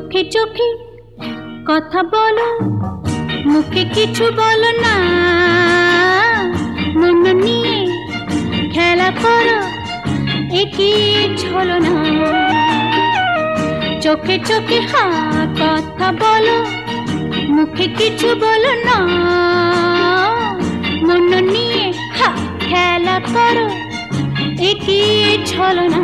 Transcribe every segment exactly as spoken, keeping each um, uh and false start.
চোখে চোখে কথা বলো, মুখে কিছু বলো না, মন নিয়ে খেলা করো, একই ছলনা। চোখে চোখে হ্যাঁ কথা বলো, মুখে কিছু বলো না, মন নিয়ে হ্যাঁ খেলা করো, একই ছলনা।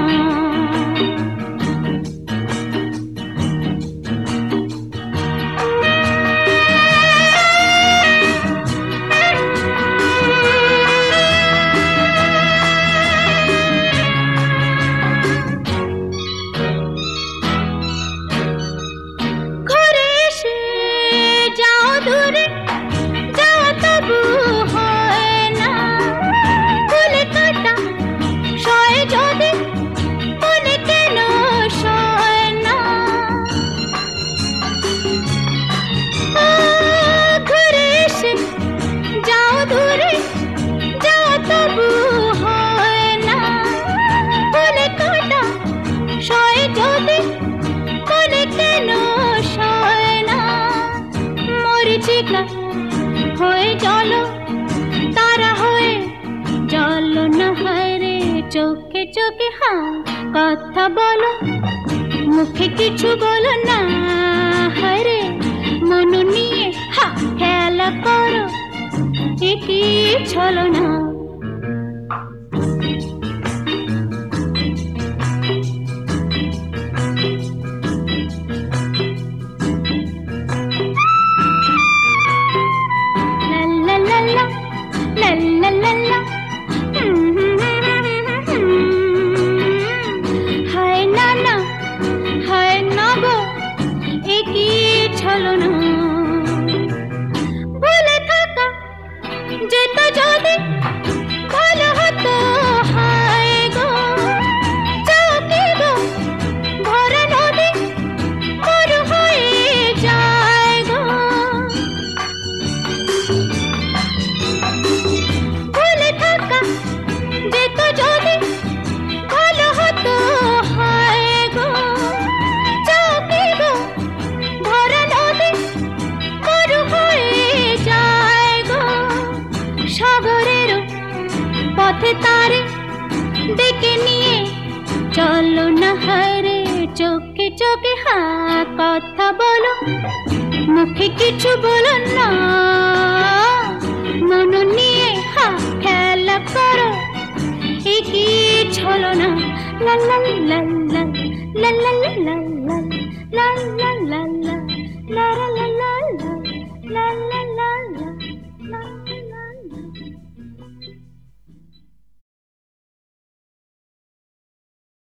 হয়ে চলো তারা হয়ে চলো না, হয় রে চোখে চোখে হ্যাঁ কথা বলো, মুখে কিছু বলো না, হয় রে মন নিয়ে হ্যাঁ খেলা করো, একই ছলনা। হায় না না হায় না গো, একই ছলনা। বলে থাকা যেত যদি ভালো হতো, হায় গো চোখে গো ভরা নদী বড় হয়ে যায় গো। বলে থাকা যেত যদি ভালো হতো, হায় গো চোখে গো ভরা নদী বড় হয়ে যায় গো। সাগরের পথে তারে ডেকে নিয়ে চলো না, হায় রে চোখে চোখে হ্যাঁ কথা বলো, মুখে কিছু বলো না, মন নিয়ে হ্যাঁ খেলা করো, একই ছলনা। লা লা লা লা লা লা লা লা লা লা লা লা।